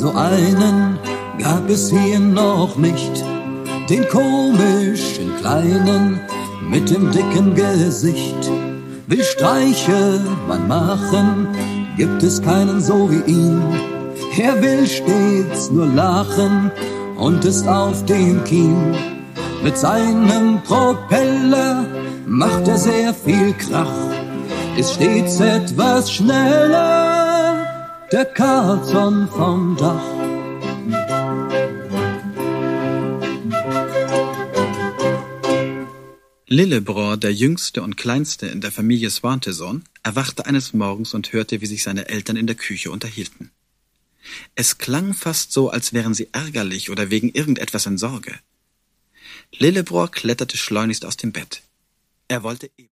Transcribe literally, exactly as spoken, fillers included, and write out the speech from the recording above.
So einen gab es hier noch nicht, den komischen Kleinen mit dem dicken Gesicht. Will Streiche man machen, gibt es keinen so wie ihn. Er will stets nur lachen und ist auf dem Kien. Mit seinem Propeller macht er sehr viel Krach, ist stets etwas schneller, der Carlsson vom Dach. Lillebror, der jüngste und kleinste in der Familie Swanteson, erwachte eines Morgens und hörte, wie sich seine Eltern in der Küche unterhielten. Es klang fast so, als wären sie ärgerlich oder wegen irgendetwas in Sorge. Lillebror kletterte schleunigst aus dem Bett. Er wollte